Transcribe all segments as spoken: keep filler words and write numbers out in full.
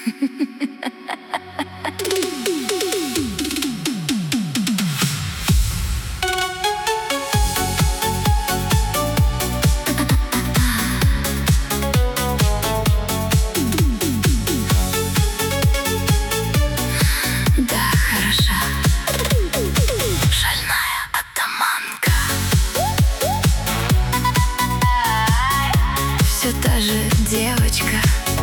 Все та же девочка.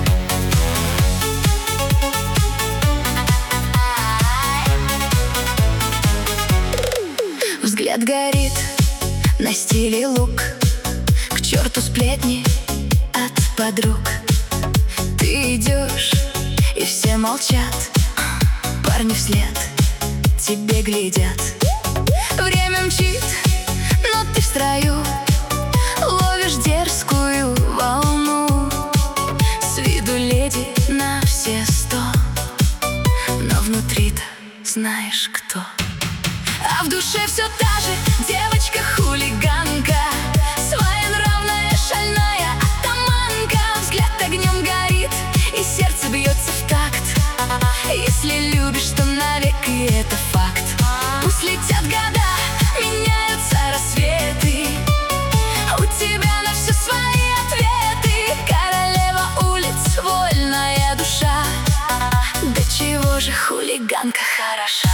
Взгляд горит, на стиле лук, к черту сплетни от подруг. Ты идешь, и все молчат, парни вслед тебе глядят. Время мчит, но ты в строю, ловишь дерзкую волну. С виду леди на все сто, но внутри-то знаешь кто. А в душе все та же девочка-хулиганка, своенравная, шальная атаманка. Взгляд огнем горит, и сердце бьется в такт. Если любишь, то навеки это факт. Пусть летят года, меняются рассветы, у тебя на все свои ответы. Королева улиц, вольная душа, да чего же хулиганка хороша.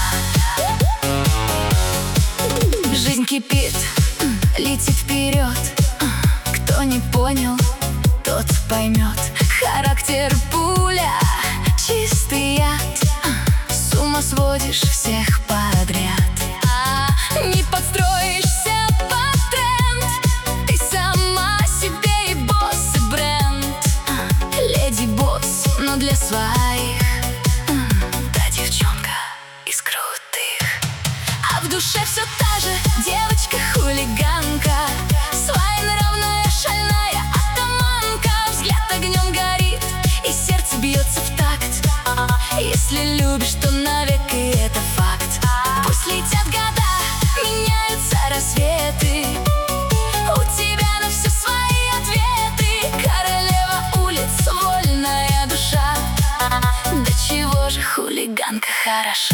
Жизнь кипит, летит вперед. Кто не понял, тот поймет. Характер пуля, чистый яд, с ума сводишь всех подряд. Не подстроишься под тренд, ты сама себе и босс, и бренд. Леди-босс, но для своих, да девчонка из крутых. А в душе все та же девочка-хулиганка, своенравная, шальная атаманка. Взгляд огнем горит, и сердце бьется в такт. Если любишь, то навеки это факт. Пусть летят года, меняются рассветы, у тебя на все свои ответы. Королева улиц, вольная душа, да чего же хулиганка хороша.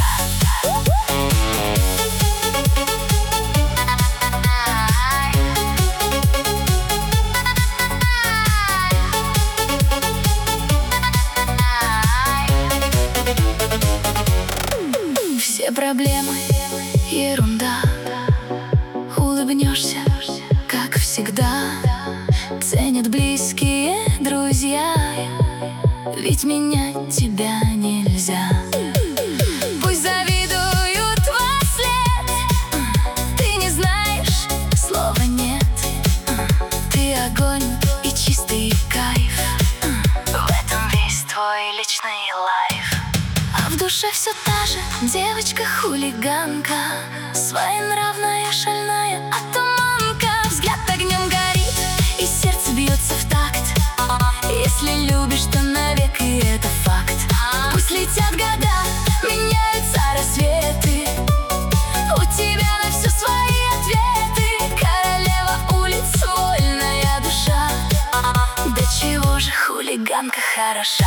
Все проблемы — ерунда, улыбнешься, как всегда. Ценят близкие друзья, ведь менять тебя нельзя. Пусть завидуют во след, ты не знаешь, слова нет. Ты огонь и чистый кайф, в этом весь твой личный лайф. А в душе все та же девочка-хулиганка, своенравная, шальная атаманка. Взгляд огнем горит, и сердце бьется в такт. Если любишь, то навеки это факт. Пусть летят года, меняются рассветы, у тебя на все свои ответы. Королева улиц, вольная душа, да чего же хулиганка хороша.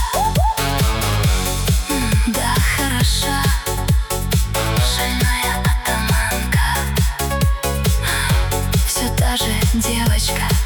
Да, хороша, шальная атаманка, все та же девочка.